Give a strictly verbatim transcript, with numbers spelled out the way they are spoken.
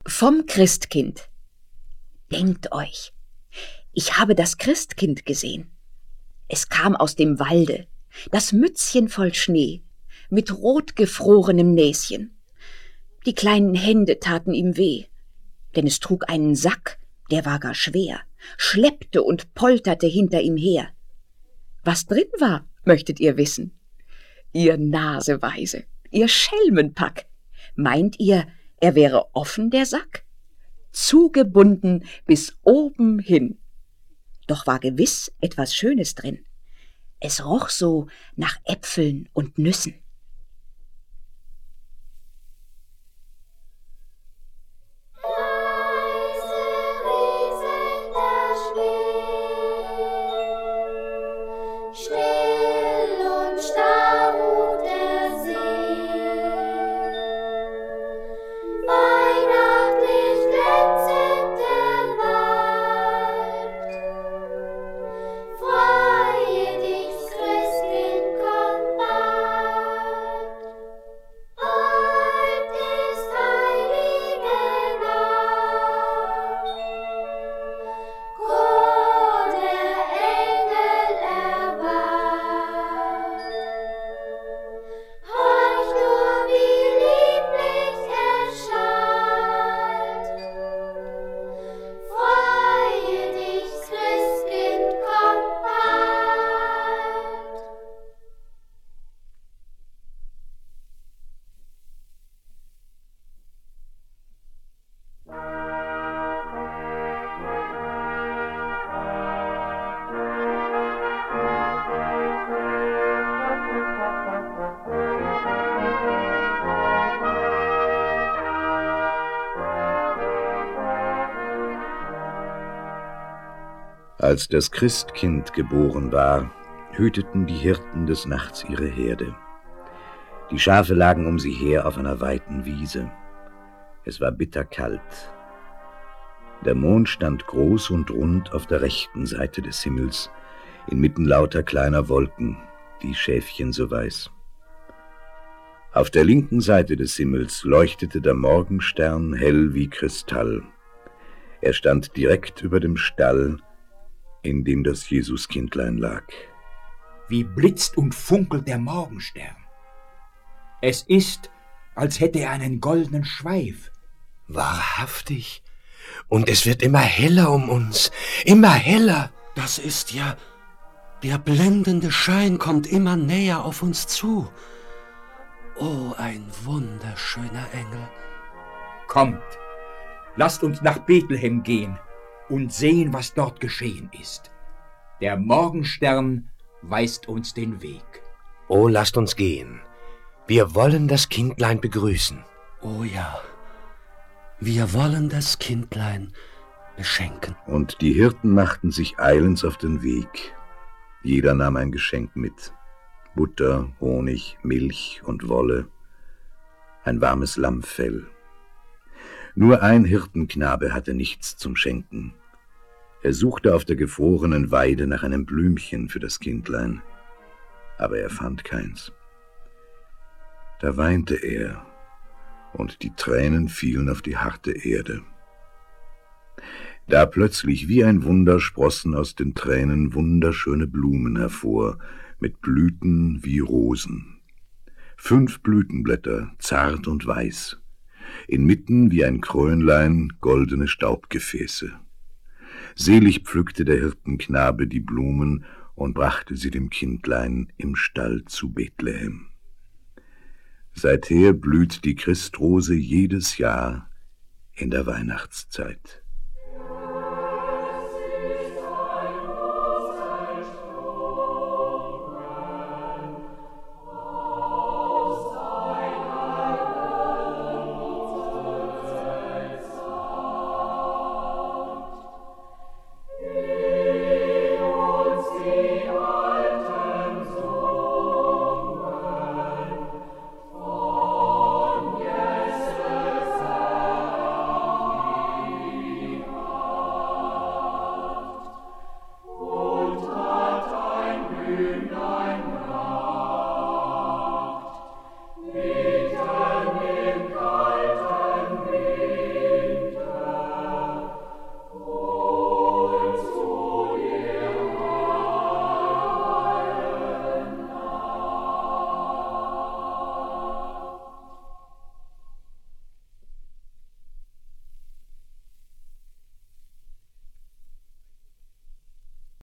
Vom Christkind. Denkt euch, ich habe das Christkind gesehen. Es kam aus dem Walde, das Mützchen voll Schnee, mit rotgefrorenem Näschen. Die kleinen Hände taten ihm weh, denn es trug einen Sack, der war gar schwer, schleppte und polterte hinter ihm her. Was drin war, möchtet ihr wissen? Ihr Naseweise, ihr Schelmenpack. Meint ihr, er wäre offen, der Sack? Zugebunden bis oben hin. Doch war gewiss etwas Schönes drin. Es roch so nach Äpfeln und Nüssen. Als das Christkind geboren war, hüteten die Hirten des Nachts ihre Herde. Die Schafe lagen um sie her auf einer weiten Wiese. Es war bitterkalt. Der Mond stand groß und rund auf der rechten Seite des Himmels, inmitten lauter kleiner Wolken, die Schäfchen so weiß. Auf der linken Seite des Himmels leuchtete der Morgenstern hell wie Kristall. Er stand direkt über dem Stall, in dem das Jesuskindlein lag. Wie blitzt und funkelt der Morgenstern. Es ist, als hätte er einen goldenen Schweif. Wahrhaftig. Und es wird immer heller um uns, immer heller. Das ist ja, der blendende Schein kommt immer näher auf uns zu. Oh, ein wunderschöner Engel. Kommt, lasst uns nach Bethlehem gehen und sehen, was dort geschehen ist. Der Morgenstern weist uns den Weg. Oh, lasst uns gehen. Wir wollen das Kindlein begrüßen. Oh ja, wir wollen das Kindlein beschenken. Und die Hirten machten sich eilends auf den Weg. Jeder nahm ein Geschenk mit. Butter, Honig, Milch und Wolle. Ein warmes Lammfell. Nur ein Hirtenknabe hatte nichts zum Schenken. Er suchte auf der gefrorenen Weide nach einem Blümchen für das Kindlein, aber er fand keins. Da weinte er, und die Tränen fielen auf die harte Erde. Da plötzlich wie ein Wunder sprossen aus den Tränen wunderschöne Blumen hervor, mit Blüten wie Rosen. Fünf Blütenblätter, zart und weiß, inmitten wie ein Krönlein goldene Staubgefäße. Selig pflückte der Hirtenknabe die Blumen und brachte sie dem Kindlein im Stall zu Bethlehem. Seither blüht die Christrose jedes Jahr in der Weihnachtszeit.